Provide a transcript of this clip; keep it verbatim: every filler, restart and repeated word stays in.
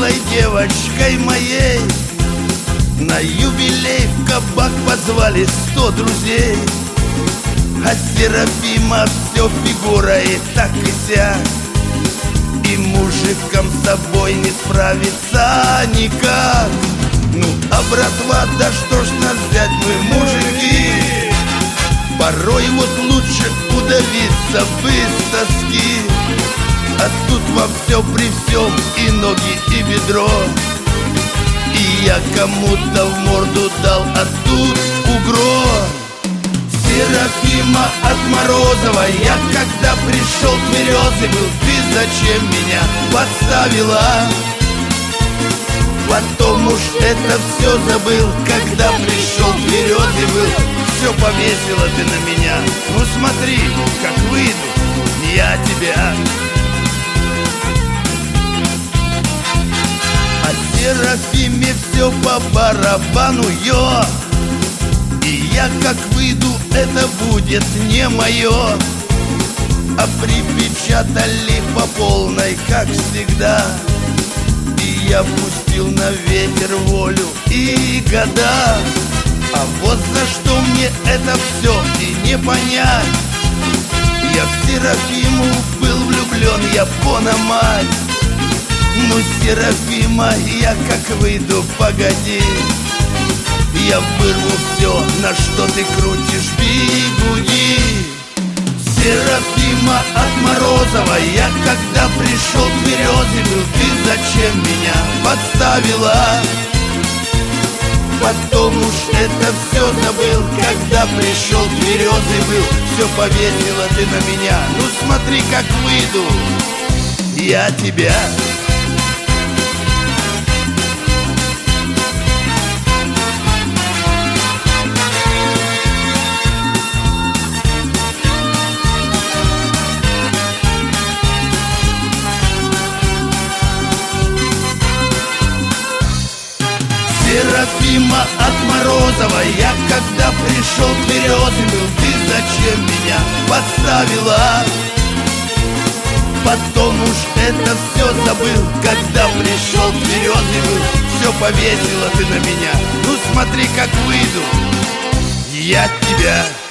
милой девочкой моей. На юбилей в кабак позвали сто друзей, а Серафима все фигурой так и сяк, и мужикам с собой не справиться никак. Ну, а братва, да что ж нас взять, мы мужики, порой вот лучше удавиться бы с тоски. А тут во все при всем и ноги, и бедро, и я кому-то в морду дал, а тут угро. Серафима Отморозова, я когда пришел тверезый был, ты зачем меня подставила? Потом уж это все забыл, когда пришел тверезый был, все повесила ты на меня. Ну смотри, как выйду я тебя. А Серафиме все по барабану, ё. И я как выйду, это будет не мое. А припечатали по полной, как всегда. И я пустил на ветер волю и года. А вот за что мне это все и не понять. Я в Серафиму был влюблен, я пономать. Ну, Серафима, я как выйду, погоди, я вырву все, на что ты крутишь бигуди. Серафима Отморозова, я когда пришел тверезый был, ты зачем меня подставила? Потом уж это все забыл, когда пришел тверезый был, все повесила ты на меня. Ну смотри, как выйду я тебя. Серафима Отморозова, я когда пришел тверезый был, ты зачем меня подставила? Потом уж это все забыл, когда пришел тверезый был, все повесила ты на меня. Ну смотри, как выйду я тебя.